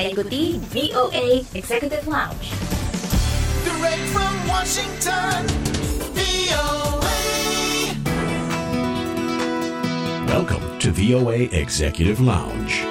Anda ikuti VOA Executive Lounge. Direct from Washington, VOA. Welcome to VOA Executive Lounge.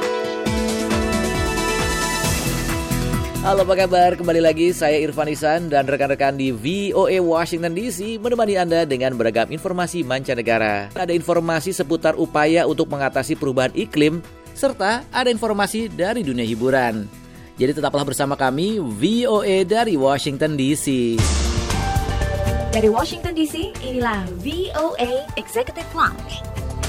Halo, apa kabar? Kembali lagi saya Irfan Ihsan dan rekan-rekan di VOA Washington DC menemani Anda dengan beragam informasi mancanegara. Ada informasi seputar upaya untuk mengatasi perubahan iklim, serta ada informasi dari dunia hiburan. Jadi tetaplah bersama kami VOA dari Washington DC. Dari Washington DC, inilah VOA Executive Lounge.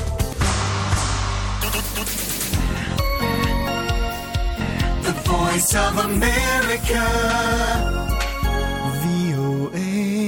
The Voice of America, VOA.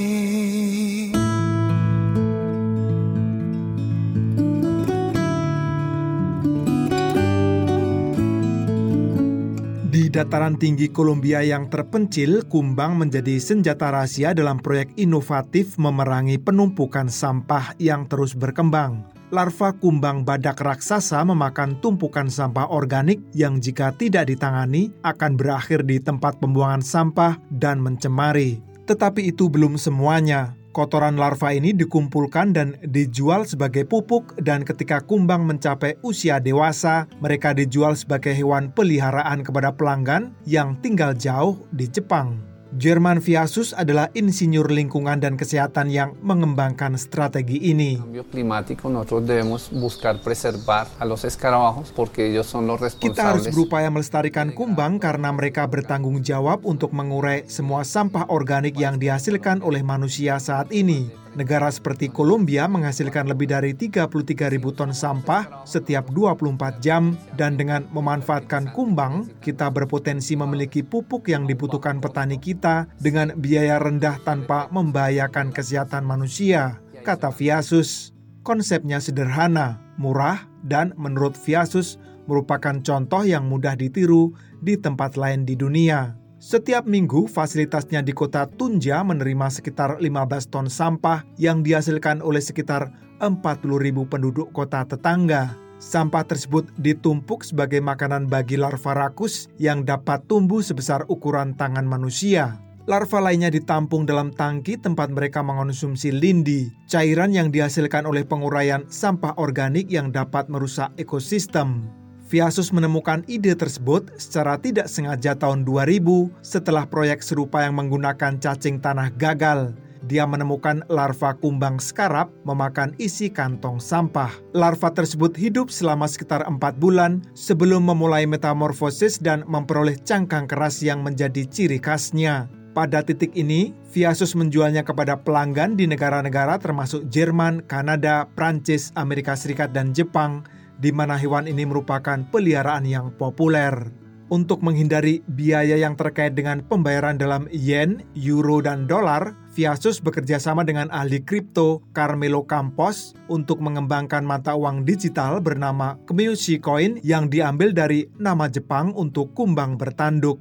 Di dataran tinggi Kolombia yang terpencil, kumbang menjadi senjata rahasia dalam proyek inovatif memerangi penumpukan sampah yang terus berkembang. Larva kumbang badak raksasa memakan tumpukan sampah organik yang jika tidak ditangani akan berakhir di tempat pembuangan sampah dan mencemari. Tetapi itu belum semuanya. Kotoran larva ini dikumpulkan dan dijual sebagai pupuk, dan ketika kumbang mencapai usia dewasa, mereka dijual sebagai hewan peliharaan kepada pelanggan yang tinggal jauh di Jepang. German Viasus adalah insinyur lingkungan dan kesehatan yang mengembangkan strategi ini. Cambio climático, nosotros debemos buscar preservar a los escarabajos porque ellos son los responsables. Kita harus berupaya melestarikan kumbang karena mereka bertanggung jawab untuk mengurai semua sampah organik yang dihasilkan oleh manusia saat ini. Negara seperti Kolombia menghasilkan lebih dari 33.000 ton sampah setiap 24 jam, dan dengan memanfaatkan kumbang, kita berpotensi memiliki pupuk yang dibutuhkan petani kita dengan biaya rendah tanpa membahayakan kesehatan manusia, kata Viasus. Konsepnya sederhana, murah, dan menurut Viasus merupakan contoh yang mudah ditiru di tempat lain di dunia. Setiap minggu, fasilitasnya di kota Tunja menerima sekitar 15 ton sampah yang dihasilkan oleh sekitar 40.000 penduduk kota tetangga. Sampah tersebut ditumpuk sebagai makanan bagi larva rakus yang dapat tumbuh sebesar ukuran tangan manusia. Larva lainnya ditampung dalam tangki tempat mereka mengonsumsi lindi, cairan yang dihasilkan oleh penguraian sampah organik yang dapat merusak ekosistem. Viasus menemukan ide tersebut secara tidak sengaja tahun 2000 setelah proyek serupa yang menggunakan cacing tanah gagal. Dia menemukan larva kumbang skarab memakan isi kantong sampah. Larva tersebut hidup selama sekitar 4 bulan sebelum memulai metamorfosis dan memperoleh cangkang keras yang menjadi ciri khasnya. Pada titik ini, Viasus menjualnya kepada pelanggan di negara-negara termasuk Jerman, Kanada, Prancis, Amerika Serikat, dan Jepang, di mana hewan ini merupakan peliharaan yang populer. Untuk menghindari biaya yang terkait dengan pembayaran dalam yen, euro, dan dolar, Viasus bekerja sama dengan ahli kripto Carmelo Campos untuk mengembangkan mata uang digital bernama Kmiushi Coin yang diambil dari nama Jepang untuk kumbang bertanduk.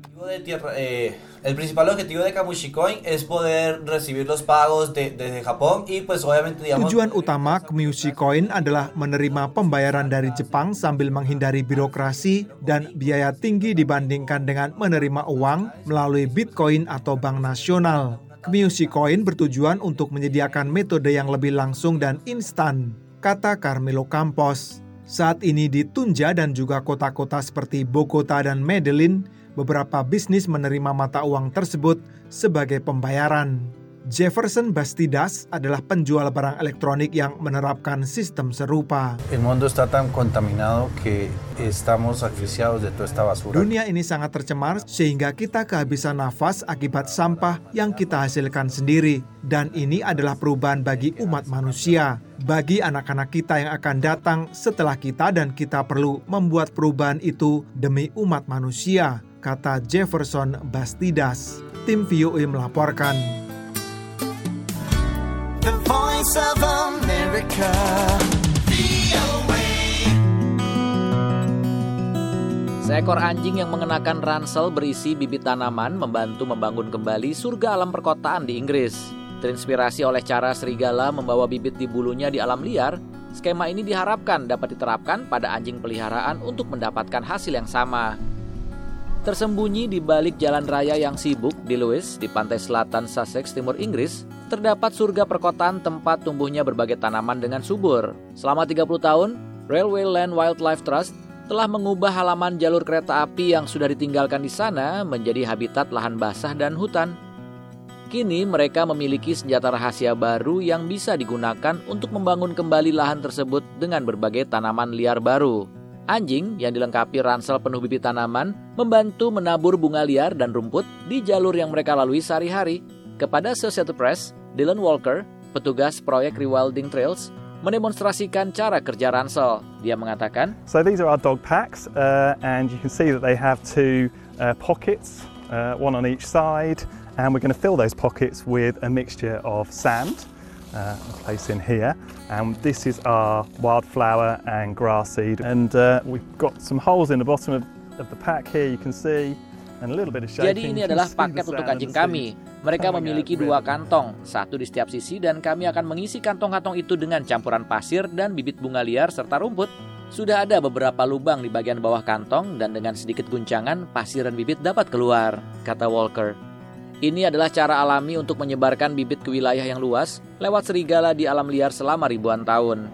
El principal objetivo de Kmiushi Coin es poder recibir los pagos desde Japón y pues obviamente digamos. Tujuan utama Kmiushi Coin adalah menerima pembayaran dari Jepang sambil menghindari birokrasi dan biaya tinggi dibandingkan dengan menerima uang melalui Bitcoin atau bank nasional. Kmiushi Coin bertujuan untuk menyediakan metode yang lebih langsung dan instan, kata Carmelo Campos. Saat ini di Tunja dan juga kota-kota seperti Bogota dan Medellin, beberapa bisnis menerima mata uang tersebut sebagai pembayaran. Jefferson Bastidas adalah penjual barang elektronik yang menerapkan sistem serupa. El mundo está tan contaminado que estamos asfixiados de toda esta basura. Dunia ini sangat tercemar sehingga kita kehabisan nafas akibat sampah yang kita hasilkan sendiri. Dan ini adalah perubahan bagi umat manusia, bagi anak-anak kita yang akan datang setelah kita, dan kita perlu membuat perubahan itu demi umat manusia, kata Jefferson Bastidas. Tim VOA melaporkan. The Voice of America, VOA. Seekor anjing yang mengenakan ransel berisi bibit tanaman membantu membangun kembali surga alam perkotaan di Inggris. Terinspirasi oleh cara serigala membawa bibit di bulunya di alam liar, skema ini diharapkan dapat diterapkan pada anjing peliharaan untuk mendapatkan hasil yang sama. Tersembunyi di balik jalan raya yang sibuk di Lewes, di pantai selatan Sussex, timur Inggris, terdapat surga perkotaan tempat tumbuhnya berbagai tanaman dengan subur. Selama 30 tahun, Railway Land Wildlife Trust telah mengubah halaman jalur kereta api yang sudah ditinggalkan di sana menjadi habitat lahan basah dan hutan. Kini mereka memiliki senjata rahasia baru yang bisa digunakan untuk membangun kembali lahan tersebut dengan berbagai tanaman liar baru. Anjing yang dilengkapi ransel penuh bibit tanaman membantu menabur bunga liar dan rumput di jalur yang mereka lalui sehari-hari. Kepada Associated Press, Dylan Walker, petugas proyek Rewilding Trails, mendemonstrasikan cara kerja ransel. Dia mengatakan, So these are our dog packs, and you can see that they have two pockets, one on each side, and we're going to fill those pockets with a mixture of sand, place in here, and this is our wildflower and grass seed, and we've got some holes in the bottom of the pack here, you can see, and a little bit of shaking. Jadi ini adalah paket untuk anjing kami. Mereka memiliki 2 kantong, satu di setiap sisi, dan kami akan mengisi kantong-kantong itu dengan campuran pasir dan bibit bunga liar serta rumput. Sudah ada beberapa lubang di bagian bawah kantong, dan dengan sedikit guncangan, pasir dan bibit dapat keluar, kata Walker. Ini adalah cara alami untuk menyebarkan bibit ke wilayah yang luas lewat serigala di alam liar selama ribuan tahun.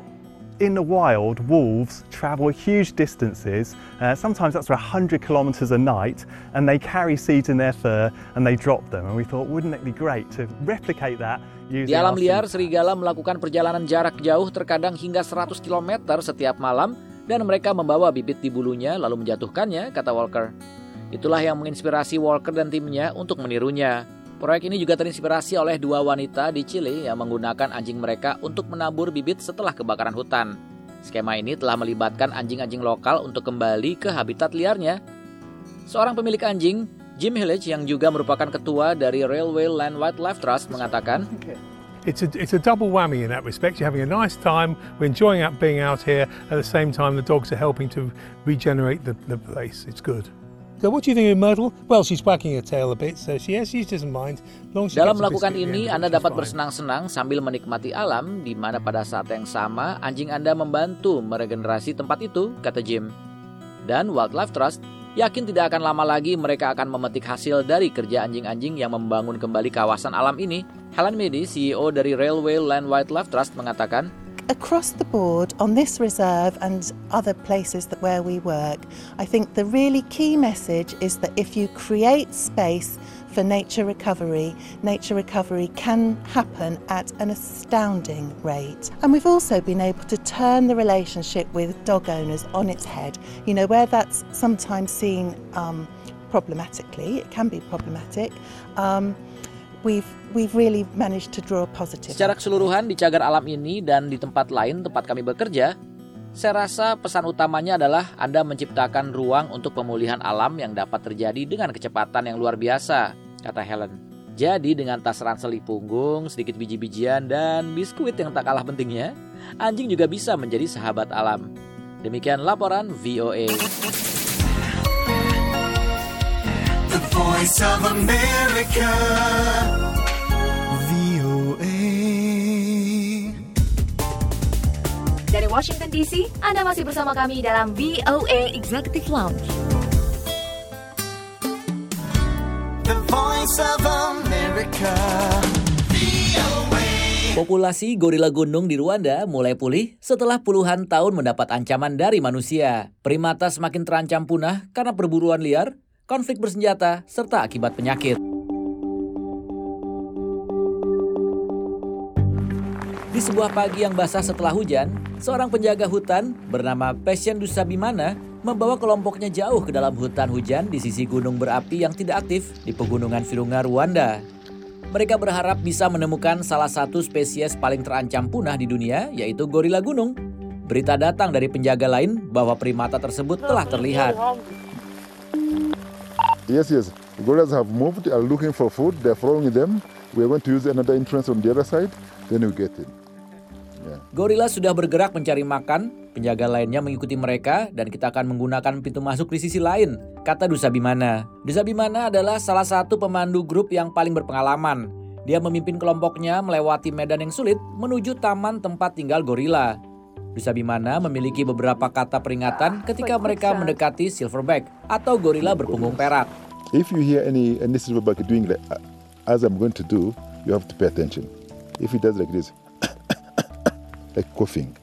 In the wild, wolves travel huge distances, sometimes up to 100 kilometers a night, and they carry seeds in their fur and they drop them. And we thought, wouldn't it be great to replicate that using Di alam our liar, seed serigala melakukan perjalanan jarak jauh terkadang hingga 100 km setiap malam, dan mereka membawa bibit di bulunya lalu menjatuhkannya, kata Walker. Itulah yang menginspirasi Walker dan timnya untuk menirunya. Proyek ini juga terinspirasi oleh 2 wanita di Chile yang menggunakan anjing mereka untuk menabur bibit setelah kebakaran hutan. Skema ini telah melibatkan anjing-anjing lokal untuk kembali ke habitat liarnya. Seorang pemilik anjing, Jim Hillage, yang juga merupakan ketua dari Railway Land Wildlife Trust, mengatakan, It's a double whammy in that respect. You're having a nice time, we're enjoying being out here, at the same time the dogs are helping to regenerate the place. It's good. So what do you think of Myrtle? Well, she's wagging her tail a bit, so she doesn't mind. Dalam melakukan ini, Anda dapat bersenang-senang sambil menikmati alam, di mana pada saat yang sama, anjing Anda membantu meregenerasi tempat itu, kata Jim. Dan Wildlife Trust yakin tidak akan lama lagi mereka akan memetik hasil dari kerja anjing-anjing yang membangun kembali kawasan alam ini. Helen Meady, CEO dari Railway Land Wildlife Trust, mengatakan, Across the board, on this reserve and other places where we work, I think the really key message is that if you create space for nature recovery can happen at an astounding rate. And we've also been able to turn the relationship with dog owners on its head. You know, where that's sometimes seen problematically, it can be problematic, We've really managed to draw positive. Secara keseluruhan di cagar alam ini dan di tempat lain tempat kami bekerja, saya rasa pesan utamanya adalah Anda menciptakan ruang untuk pemulihan alam yang dapat terjadi dengan kecepatan yang luar biasa, kata Helen. Jadi dengan tas ransel di punggung, sedikit biji-bijian dan biskuit yang tak kalah pentingnya, anjing juga bisa menjadi sahabat alam. Demikian laporan VOA. The Voice of America, VOA. Dari Washington DC, Anda masih bersama kami dalam VOA Executive Lounge. The Voice of America, VOA. Populasi gorila gunung di Rwanda mulai pulih setelah puluhan tahun mendapat ancaman dari manusia. Primata semakin terancam punah karena perburuan liar, konflik bersenjata, serta akibat penyakit. Di sebuah pagi yang basah setelah hujan, seorang penjaga hutan bernama Patient Dusabimana membawa kelompoknya jauh ke dalam hutan hujan di sisi gunung berapi yang tidak aktif di pegunungan Virunga, Rwanda. Mereka berharap bisa menemukan salah satu spesies paling terancam punah di dunia, yaitu gorila gunung. Berita datang dari penjaga lain bahwa primata tersebut telah terlihat. Yes. Gorillas have moved, are looking for food, they're following them. We are going to use another entrance on the other side, then we get it. Gorila sudah bergerak mencari makan, penjaga lainnya mengikuti mereka, dan kita akan menggunakan pintu masuk di sisi lain, kata Dusabimana. Dusabimana adalah salah satu pemandu grup yang paling berpengalaman. Dia memimpin kelompoknya melewati medan yang sulit menuju taman tempat tinggal gorila. Dusa Bimana memiliki beberapa kata peringatan ketika mereka mendekati silverback atau gorila berpunggung perak. If you hear any silverback doing like as I'm going to do, you have to pay attention. If he does like this, like coughing,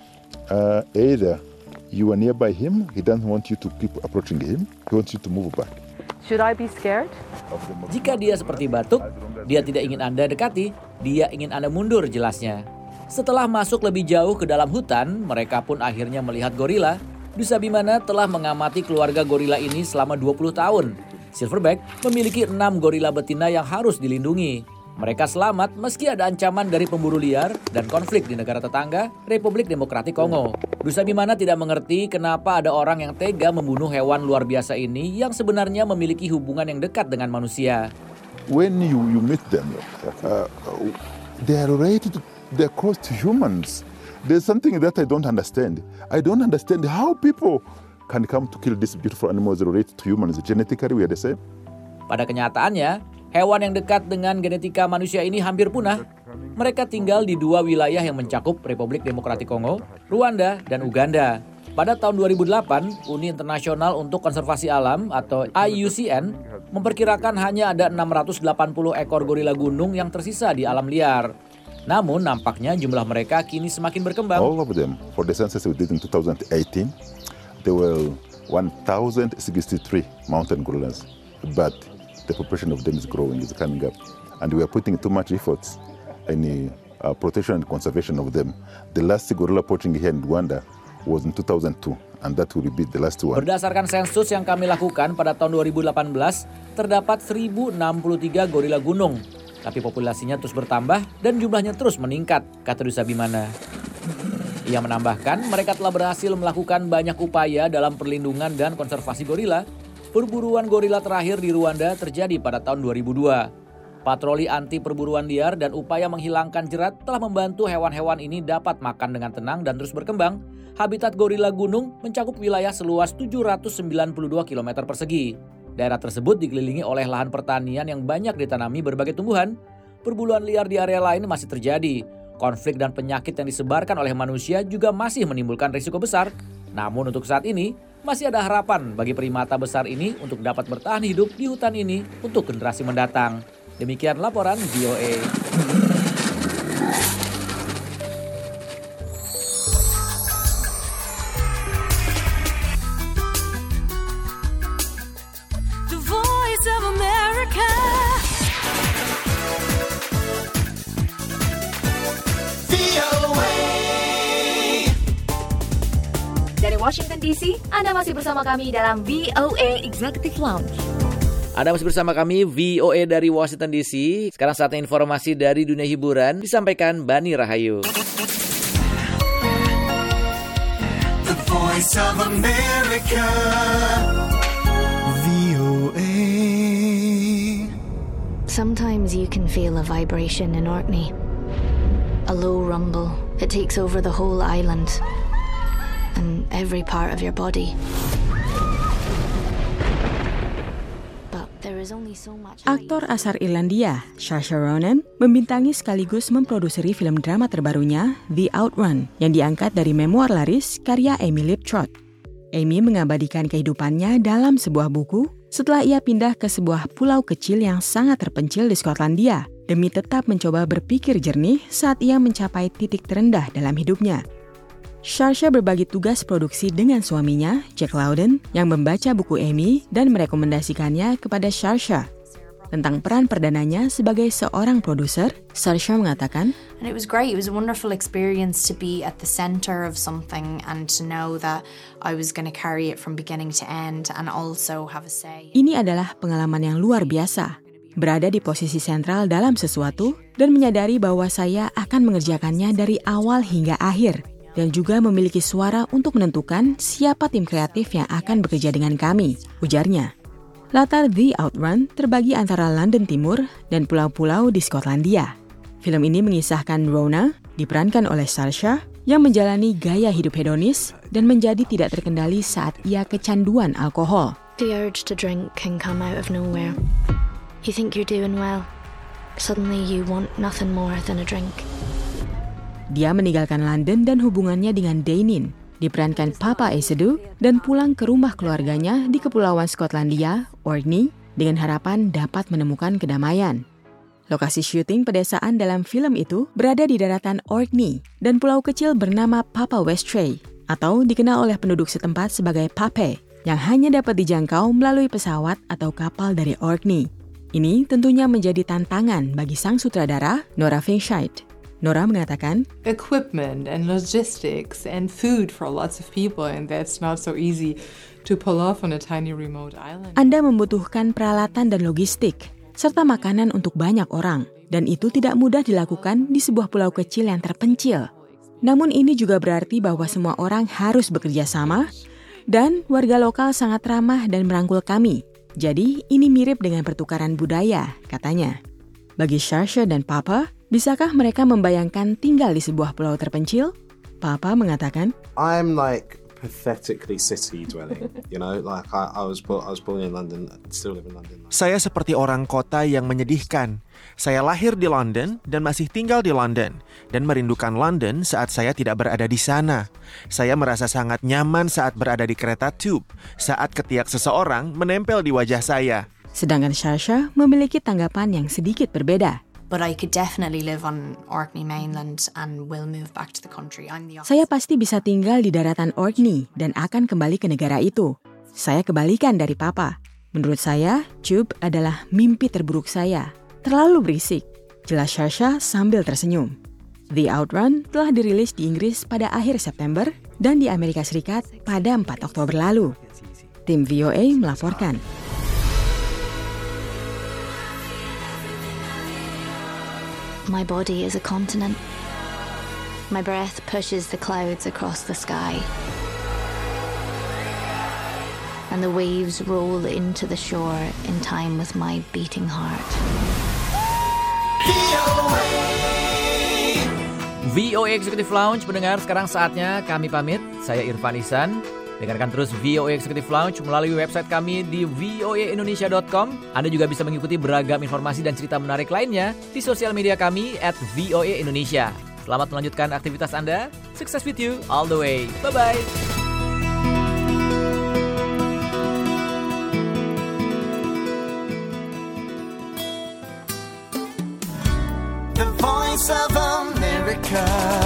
either you are nearby him, he doesn't want you to keep approaching him, he wants you to move back. Should I be scared? Jika dia seperti batuk, dia tidak ingin Anda dekati, dia ingin Anda mundur, jelasnya. Setelah masuk lebih jauh ke dalam hutan, mereka pun akhirnya melihat gorila. Dusa Bimana telah mengamati keluarga gorila ini selama 20 tahun. Silverback memiliki 6 gorila betina yang harus dilindungi. Mereka selamat meski ada ancaman dari pemburu liar dan konflik di negara tetangga, Republik Demokratik Kongo. Dusa Bimana tidak mengerti kenapa ada orang yang tega membunuh hewan luar biasa ini yang sebenarnya memiliki hubungan yang dekat dengan manusia. When you meet them, they are related, they're close to humans. There's something that I don't understand. I don't understand how people can come to kill these beautiful animals related to humans. Genetically we are the same. Pada kenyataannya, hewan yang dekat dengan genetika manusia ini hampir punah. Mereka tinggal di 2 wilayah yang mencakup Republik Demokratik Kongo, Rwanda, dan Uganda. Pada tahun 2008, Uni Internasional untuk Konservasi Alam atau IUCN memperkirakan hanya ada 680 ekor gorila gunung yang tersisa di alam liar. Namun nampaknya jumlah mereka kini semakin berkembang. All of them, for the census we did in 2018, there were 1,063 mountain gorillas, but the population of them is growing, is coming up, and we are putting too much efforts in the protection and conservation of them. The last gorilla poaching here in Rwanda was in 2002, and that will be the last one. Berdasarkan sensus yang kami lakukan pada tahun 2018, terdapat 1.063 gorila gunung. Tapi populasinya terus bertambah dan jumlahnya terus meningkat, kata Dusa Bimana. Ia menambahkan mereka telah berhasil melakukan banyak upaya dalam perlindungan dan konservasi gorila. Perburuan gorila terakhir di Rwanda terjadi pada tahun 2002. Patroli anti perburuan liar dan upaya menghilangkan jerat telah membantu hewan-hewan ini dapat makan dengan tenang dan terus berkembang. Habitat gorila gunung mencakup wilayah seluas 792 km persegi. Daerah tersebut dikelilingi oleh lahan pertanian yang banyak ditanami berbagai tumbuhan. Perburuan liar di area lain masih terjadi. Konflik dan penyakit yang disebarkan oleh manusia juga masih menimbulkan risiko besar. Namun untuk saat ini, masih ada harapan bagi primata besar ini untuk dapat bertahan hidup di hutan ini untuk generasi mendatang. Demikian laporan VOA. The Voice of America. VOA. Dari Washington DC, Anda masih bersama kami dalam VOA Executive Lounge. Anda masih bersama kami VOA dari Washington DC. Sekarang saatnya informasi dari dunia hiburan disampaikan Bani Rahayu. The Voice of America. VOA. Sometimes you can feel a vibration in Orkney. A low rumble. It takes over the whole island and every part of your body. Aktor asal Irlandia, Saoirse Ronan, membintangi sekaligus memproduksi film drama terbarunya, The Outrun, yang diangkat dari memoir laris karya Amy Liptrot. Amy mengabadikan kehidupannya dalam sebuah buku setelah ia pindah ke sebuah pulau kecil yang sangat terpencil di Skotlandia, demi tetap mencoba berpikir jernih saat ia mencapai titik terendah dalam hidupnya. Saoirse berbagi tugas produksi dengan suaminya, Jack Lowden, yang membaca buku Amy dan merekomendasikannya kepada Saoirse. Tentang peran perdananya sebagai seorang produser, Saoirse mengatakan, And it was great. It was a wonderful experience to be at the center of something and to know that I was going to carry it from beginning to end and also have a say. Ini adalah pengalaman yang luar biasa. Berada di posisi sentral dalam sesuatu dan menyadari bahwa saya akan mengerjakannya dari awal hingga akhir. Dan juga memiliki suara untuk menentukan siapa tim kreatif yang akan bekerja dengan kami, ujarnya. Latar The Outrun terbagi antara London Timur dan pulau-pulau di Skotlandia. Film ini mengisahkan Rona, diperankan oleh Saoirse, yang menjalani gaya hidup hedonis dan menjadi tidak terkendali saat ia kecanduan alkohol. The urge to drink can come out of nowhere. You think you're doing well. Suddenly you want nothing more than a drink. Dia meninggalkan London dan hubungannya dengan Dainin, diperankan Papa Esedu, dan pulang ke rumah keluarganya di Kepulauan Skotlandia, Orkney, dengan harapan dapat menemukan kedamaian. Lokasi syuting pedesaan dalam film itu berada di daratan Orkney dan pulau kecil bernama Papa Westray, atau dikenal oleh penduduk setempat sebagai Pape, yang hanya dapat dijangkau melalui pesawat atau kapal dari Orkney. Ini tentunya menjadi tantangan bagi sang sutradara, Nora Fingscheid. Nora mengatakan, equipment and logistics and food for lots of people, and that's not so easy to pull off on a tiny remote island. Anda membutuhkan peralatan dan logistik, serta makanan untuk banyak orang, dan itu tidak mudah dilakukan di sebuah pulau kecil yang terpencil. Namun ini juga berarti bahwa semua orang harus bekerja sama, dan warga lokal sangat ramah dan merangkul kami. Jadi ini mirip dengan pertukaran budaya, katanya. Bagi Saoirse dan Papa, bisakah mereka membayangkan tinggal di sebuah pulau terpencil? Papa mengatakan, I'm like pathetically city dwelling, you know, like I was born in London, still live in London. Saya seperti orang kota yang menyedihkan. Saya lahir di London dan masih tinggal di London dan merindukan London saat saya tidak berada di sana. Saya merasa sangat nyaman saat berada di kereta tube, saat ketiak seseorang menempel di wajah saya. Sedangkan Saoirse memiliki tanggapan yang sedikit berbeda. But I could definitely live on Orkney mainland and will move back to the country. Saya pasti bisa tinggal di daratan Orkney dan akan kembali ke negara itu. Saya kebalikan dari Papa. Menurut saya, tube adalah mimpi terburuk saya. Terlalu berisik, jelas Saoirse sambil tersenyum. The Outrun telah dirilis di Inggris pada akhir September dan di Amerika Serikat pada 4 Oktober lalu. Tim VOA melaporkan. My body is a continent. My breath pushes the clouds across the sky. And the waves roll into the shore in time with my beating heart. VOA Executive Lounge mendengar, sekarang saatnya kami pamit. Saya Irfan Ihsan. Dengarkan terus VOA Executive Lounge melalui website kami di voaindonesia.com. Anda juga bisa mengikuti beragam informasi dan cerita menarik lainnya di sosial media kami @voaindonesia. Selamat melanjutkan aktivitas Anda. Success with you all the way. Bye-bye. The Voice of America.